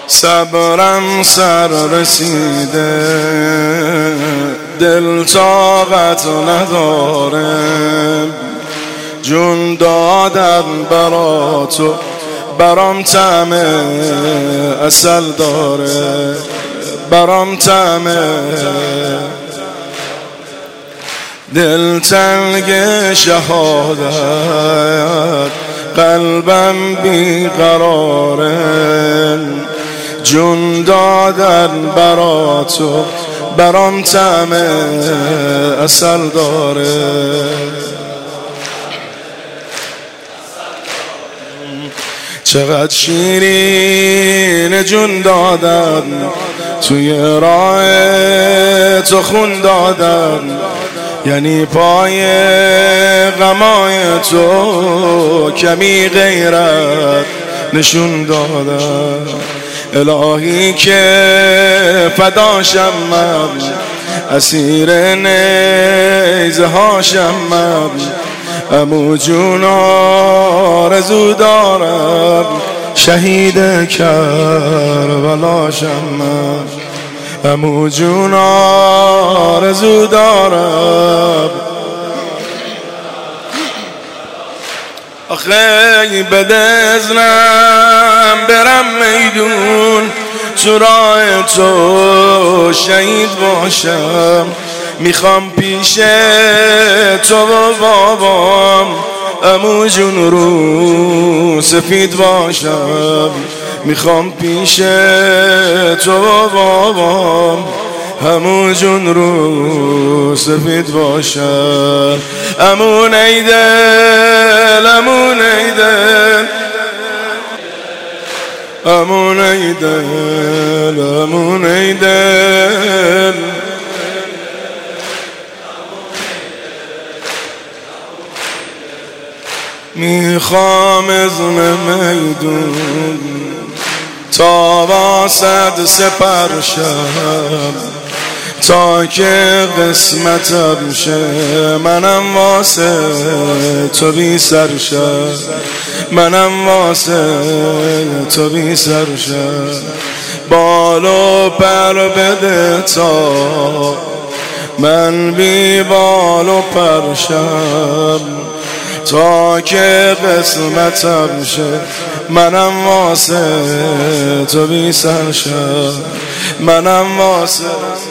صبرم سر رسیده، دل طاقت نداره، جون دادن برا تو برام طعم عسل داره، برام طعم دلتنگ شهادت، قلبم بیقراره، جون دادن برا تو برام طعم عسل داره. چقدر شیرین جون دادن، توی راه تو خون دادن، یعنی پای غمای تو کمی غیرت نشون دادن. الهی که فداشم من، اسیر نیزه هاشم من، عمو جون آرزو دارم، شهید کربلاشم من، عمو جون آرزو دارم. آخه بده ازنم برم میدون، تو راه تو شهید باشم، میخوام پیش تو و بابام عمو جون رو سفید باشم، میخوام پیش تو و بابام عمو جون رو سفید باشم. عمو نیدل، عمو نیدل، عمو نیدل، عمو نیدل، میخوام ازم میدون تا واسد سپر شم، تا که قسمتم شه منم واسه تو بی سر شم، منم واسه تو بی سر شم. بالو پر بده تا من بی بالو پر شم، تا که قسمتم شه منم واسه تو بی سر شم، منم واسه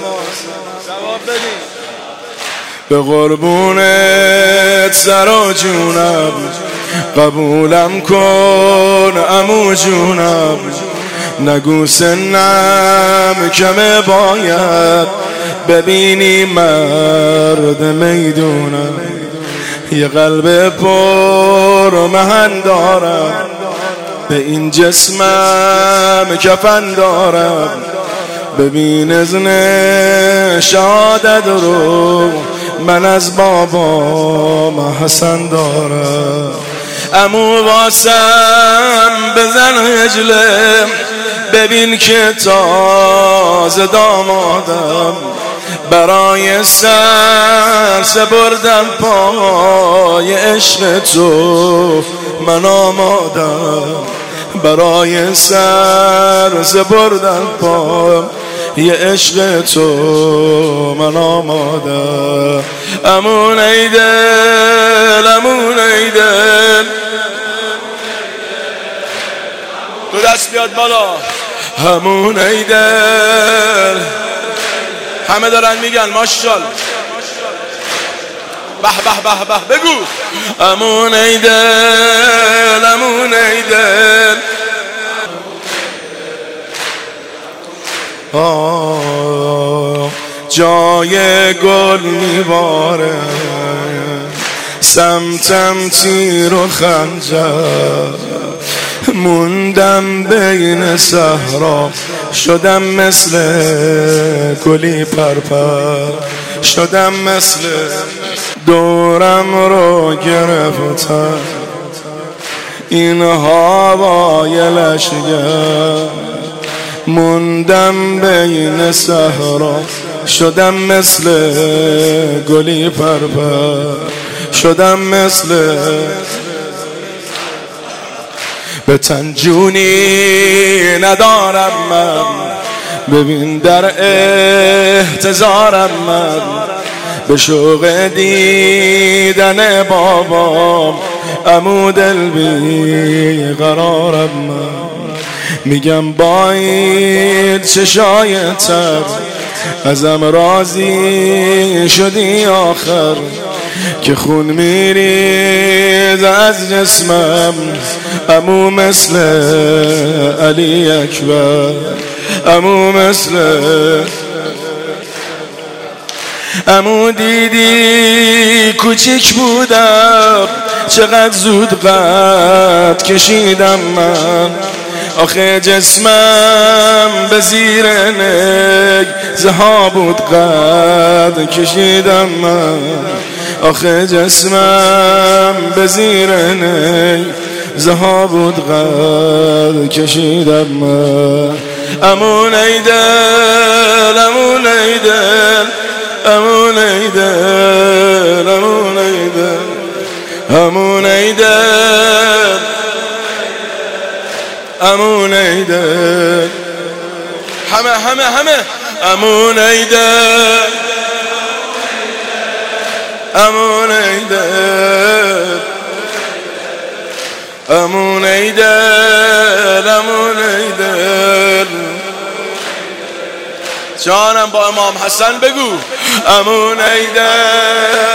به قربونت سر و جونم، قبولم کن عمو جونم، نگو سنم کمه باید ببینی مرد میدونم، یه قلب پر محن دارم، به این جسمم کفن دارم، ببین اذن شهادت رو من از بابام حسن دارم. عمو واسم بزن هجله، ببین که تازه دامادم، برای سر سپردم پای عشق تو من آمادم، برای سر سپردم پای عشق تو من آمادم. عمو نیدل، عمو نیدل، دو دست بیاد بالا. عمو نیدل، همه دارن میگن ماشاءالله، به به به به بگو. عمو نیدل، عمو نیدل، جای گل میباره، سمتم تیر و خنجر، موندم بین صحرا، شدم مثل گلی پرپر، شدم مثل دورم رو گرفتن این هوای لشگر، موندم بین صحرا، شدم مثل گلی پرپر، شدم مثل به تن جونی ندارم من، ببین در احتضارم من، به شوق دیدن بابام عمو دل بی قرارم من. میگم با این چشای تر ازم راضی شدی آخر، که خون میرید از جسمم عمو مثل علی اکبر، عمو مثل عمو دیدی کوچیک بودم چقدر زود قد کشیدم من، آخه جسمم به زیر نگزها بود قد کشیدم من، آخه جسمم به زیر نگزها بود قد کشیدم من. عمو نیدل، عمو نیدل، عمو نیدل، عمو نیدل، عمو نیدل، عمو نیدل، همه عمو نیدل، عمو نیدل، عمو نیدل، عمو نیدل. جانم با امام حسن بگو عمو نیدل.